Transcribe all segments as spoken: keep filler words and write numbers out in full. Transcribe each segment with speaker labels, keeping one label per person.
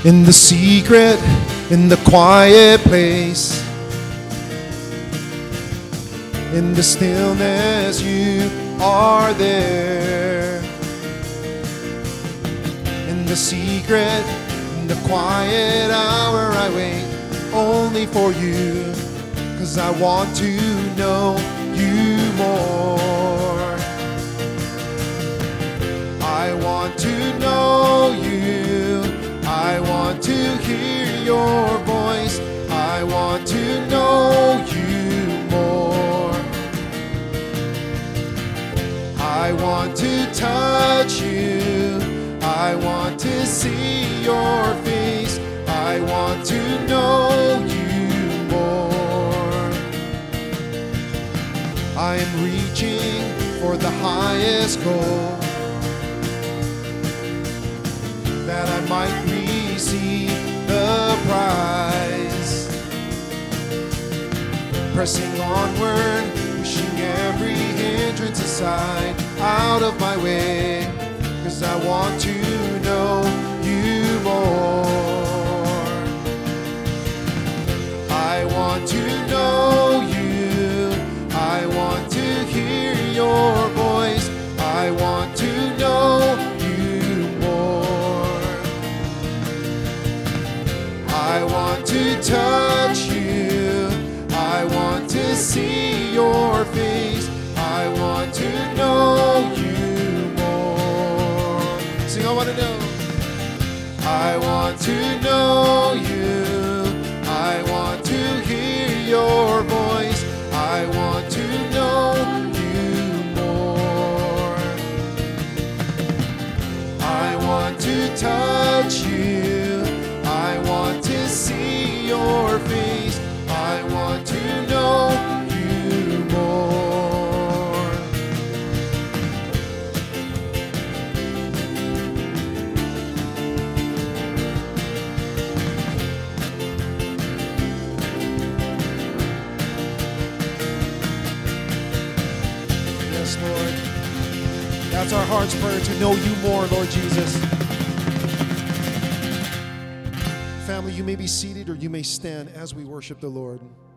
Speaker 1: In the secret, in the quiet place, in the stillness you are there. In the secret, in the quiet hour I wait only for you, 'cause I want to know you more. I want to know you. I want to hear your voice. I want to know you more. I want to touch you. I want to see your face. I want to know you more. I am reaching for the highest goal, that I might receive the prize. Pressing onward, pushing every hindrance aside, out of my way, 'cause I want to know you more. I want to know you. I want to hear your voice. I want to know you more. I want to touch you. I want to see your face. I want to know you more. Sing, I want to know. I want to know you. I want to hear your voice. I want to know you more. I want to touch you. I want to see your face. I want to know you more. Yes, Lord. That's our heart's prayer, to know you more, Lord Jesus. Family, you may be seated or you may stand as we worship the Lord.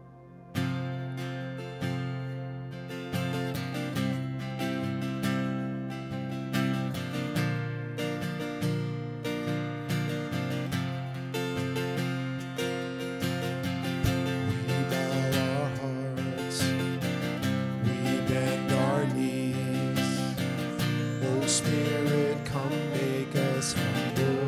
Speaker 1: We bow our hearts, we bend our knees. Oh Spirit, come make us humble.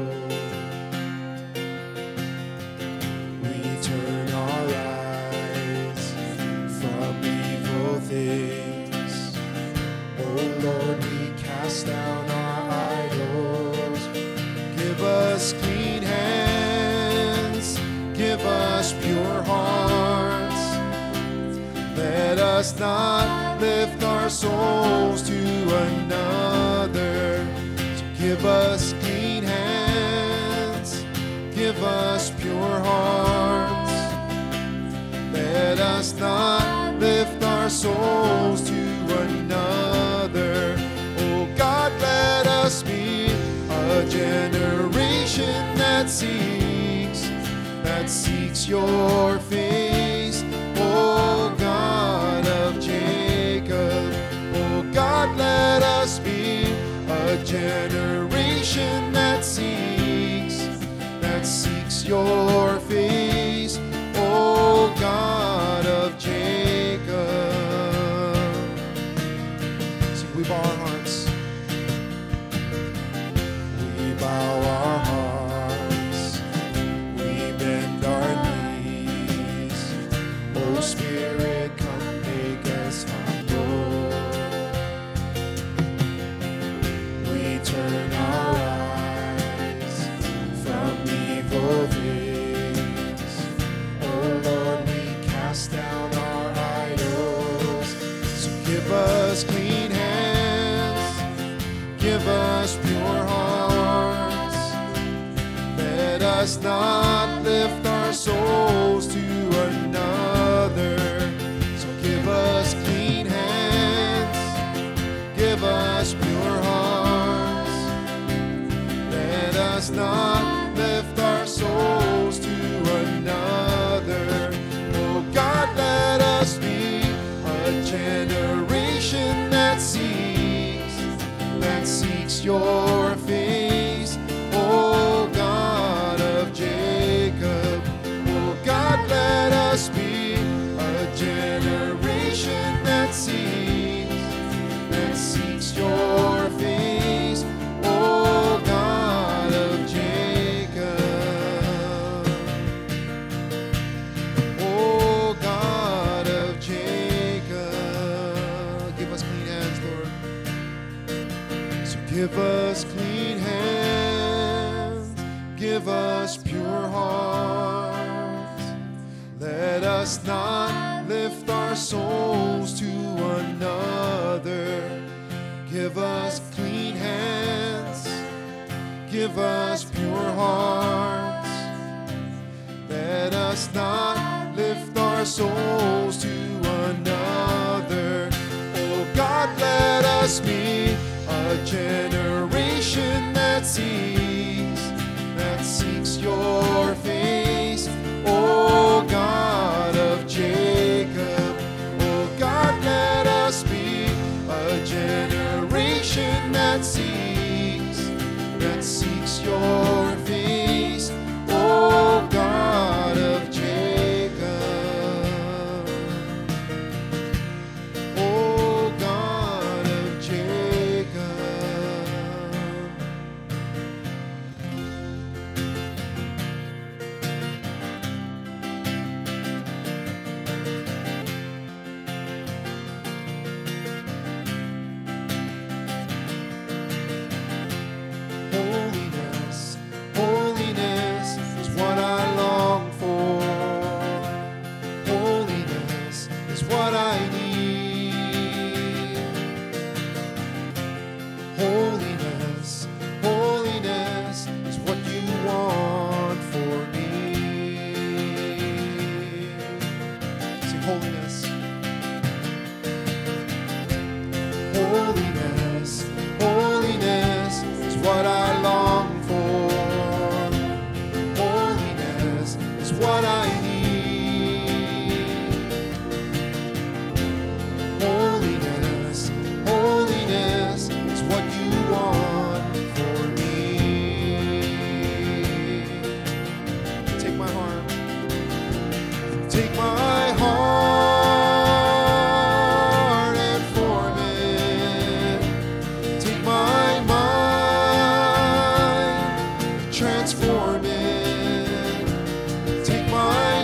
Speaker 1: Turn our eyes from evil things. Oh Lord, we cast down our idols. Give us clean hands, give us pure hearts. Let us not lift our souls to another. So give us clean hands, give us pure hearts. Let us not lift our souls to another. Oh God, let us be a generation that seeks, that seeks your face. Oh God of Jacob, oh God, let us be a generation that seeks, that seeks your face. Oh God of Jacob. See, we bow our hearts. We bow our hearts. We bend our knees. Oh Spirit, come make us humble. We turn our eyes from evil things. Lord, we cast down our idols. So give us clean hands, give us pure hearts. Let us not lift our souls to another. So give us clean hands, give us pure hearts. Let us not lift our souls your face, O God of Jacob. Oh God, let us be a generation that seeks, that seeks your face, O God of Jacob. O God of Jacob. Give us clean hands, Lord. So give us clean hands, give us pure hearts. Let us not lift our souls to another. Give us clean hands, give us pure hearts. Let us not lift our souls to another. Oh God, let us be a generation that seeks, that seeks your face, O God of Jacob. Oh God, let us be a generation that seeks, that seeks your face, O God of Jacob. O God of Jacob. Holiness, holiness is what I long for. Holiness is what I need. Holiness, holiness is what you want for me. Sing holiness. Holiness, holiness is what I long for. Holiness is what I need. Holiness, holiness is what you want for me. Take my heart. Take my heart and form it. Take my mind, transform it. Take my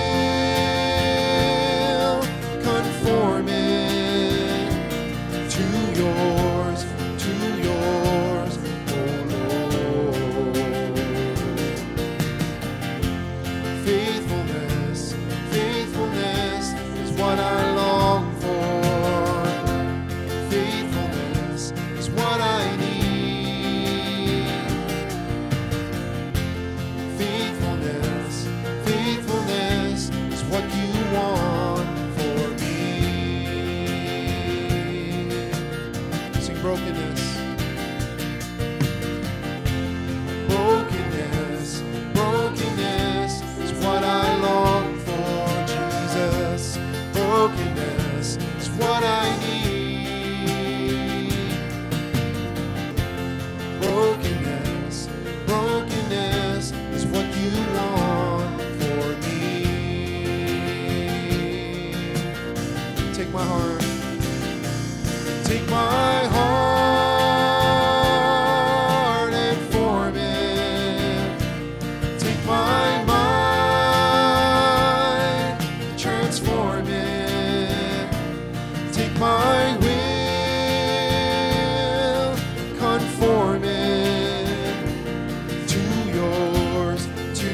Speaker 1: will, conform it to yours, to yours, oh Lord. Faithfulness, faithfulness is what I long for. Faithfulness is what I need. Faithfulness, faithfulness is what you want for me. Sing brokenness. Brokenness, brokenness is what I long for, Jesus. Brokenness is what I need. Brokenness, brokenness is what you want for me. Take my heart. Take my heart and form it. Take my mind, transform it. Take my will, conform it to yours, to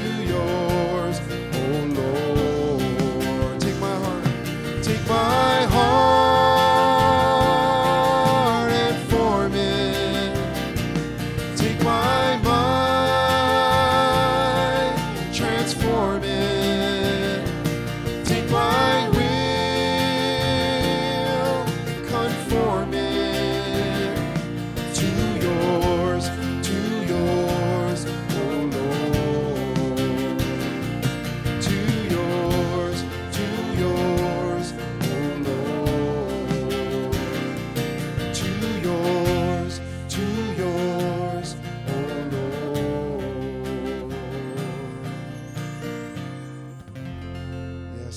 Speaker 1: yours, oh Lord. Take my heart, take my heart.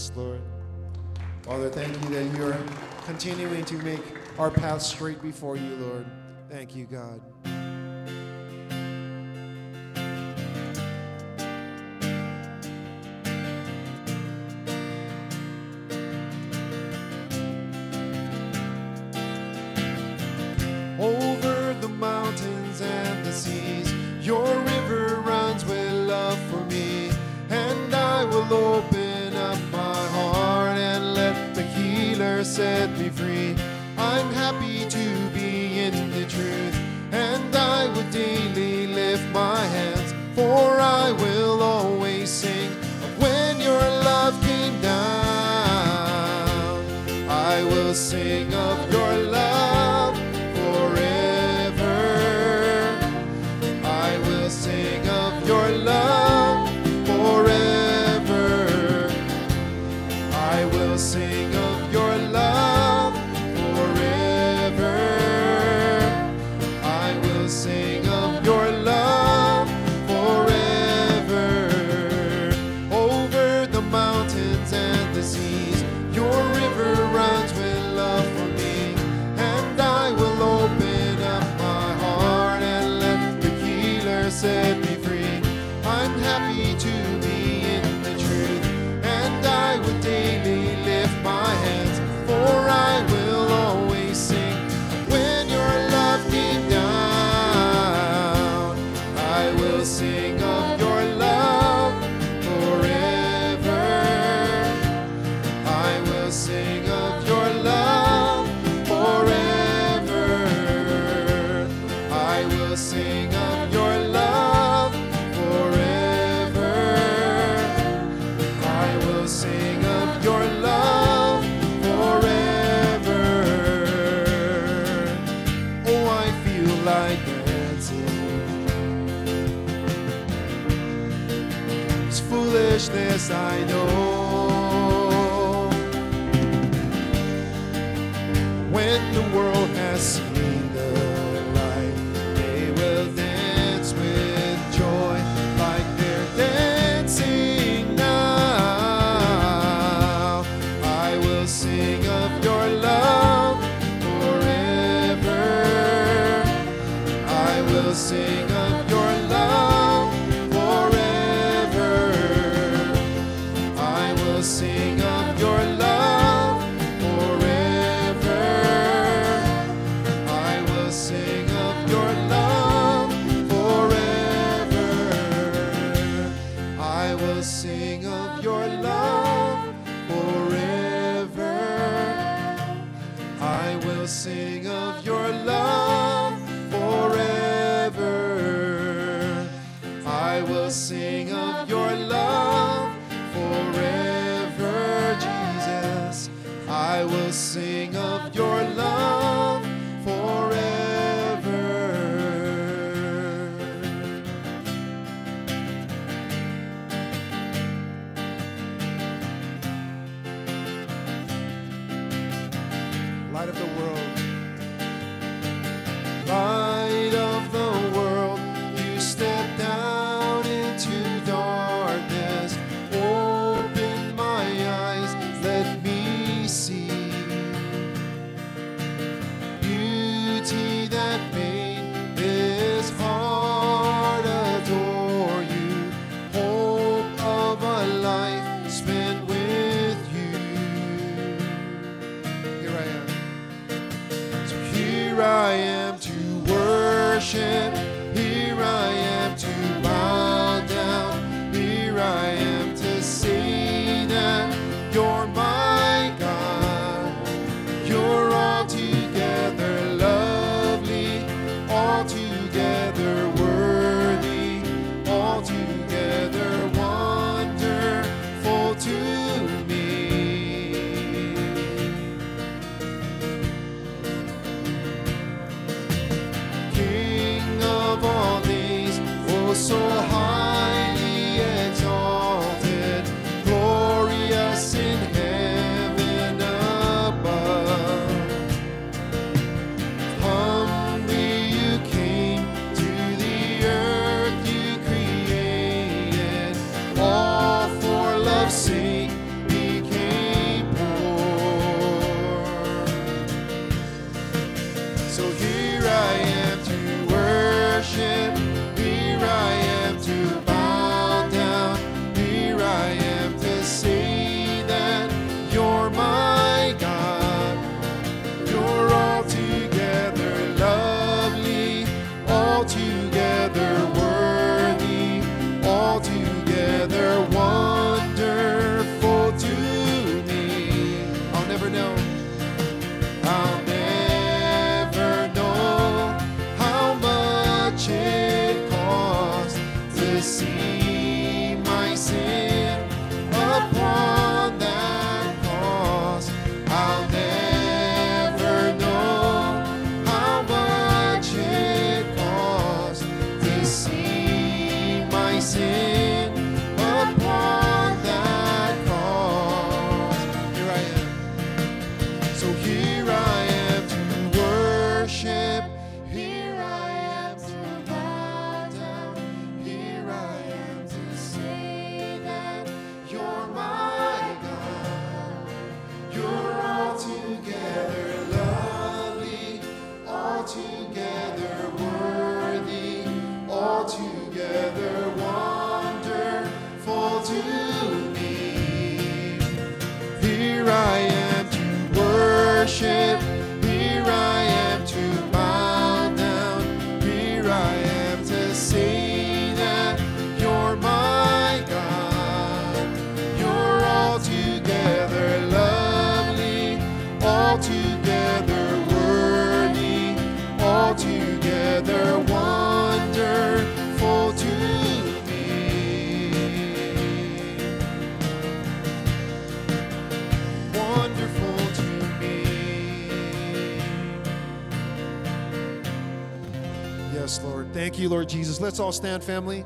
Speaker 1: Yes, Lord. Father, thank you that you are continuing to make our path straight before you, Lord. Thank you, God. Over the mountains and the seas, your river runs with love for me, and I will open up my heart and let the healer set me free. I'm happy to be in the truth, and I will daily lift my hands, for I will always sing of when your love came down. I will sing of your love forever. I will sing of your love forever. I will sing of your love forever. I will sing of your love forever. Over the mountains and the seas, your river runs with love for me, and I will open up my heart and let the healer set me free. I'm happy to be in the truth, and I will daily lift my hands, for I will always sing when your love came down. I will sing of your love forever. I will sing of your love forever. I will sing of your love forever. I will sing of your love forever. Oh, I feel like dancing. It's foolishness, I know. When the world has seen the light, they will dance with joy like they're dancing now. I will sing of your love forever. I will sing of your love forever. I will sing of your love forever. I will sing of your love forever. I will sing of your love forever. I will sing of your love forever. I will sing of your love forever, Jesus. I will sing of your love forever. Light of the world. Light of the world, you step down into darkness. Open my eyes, let me see beauty that made this heart adore you. Hope of a life spent with you. Here I am. So here I am to worship. Here I am to bow down. Here I am to say that you're my God. You're altogether lovely, altogether worthy, altogether wonderful to Yes, Lord. Thank you, Lord Jesus. Let's all stand, family.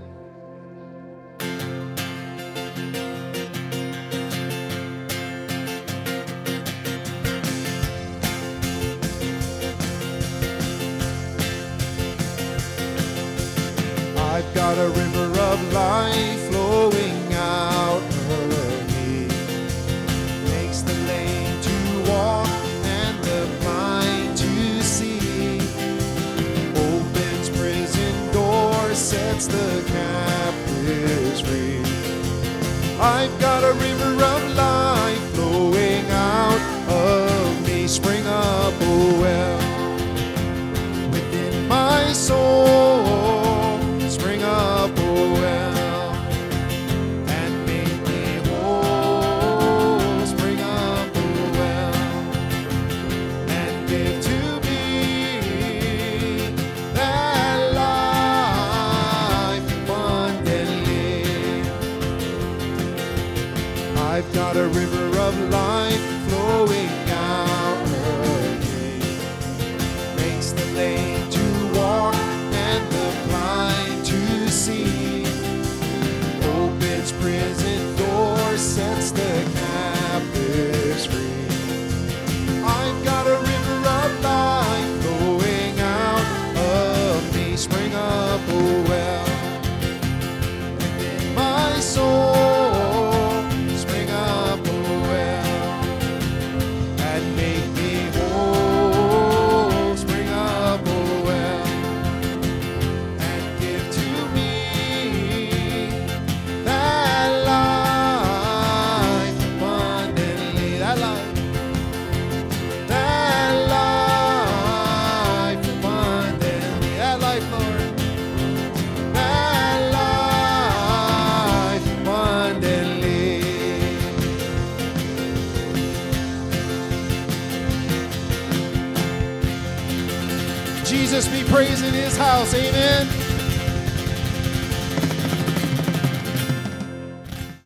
Speaker 1: I've got a river of life flowing out of me. Makes the lame to walk and the blind to see. Opens prison doors, sets the captives free. I've got a river of life flowing out of me. Spring up, oh well, within my soul. Spring up, oh well, and make me whole. Spring up, oh well, and give to me that life abundantly. I've got a river of life flowing out of me. Makes the lame to walk and the blind to see. Opens prison doors, sets the captives free. I've got a river of life flowing out of me. Spring up, oh well, within my soul. Spring up, oh well, and make me whole. Spring up, oh well, and give to me that life abundantly. That life, that life abundantly. That life, Lord, that life abundantly. Jesus be praised in his house. Amen.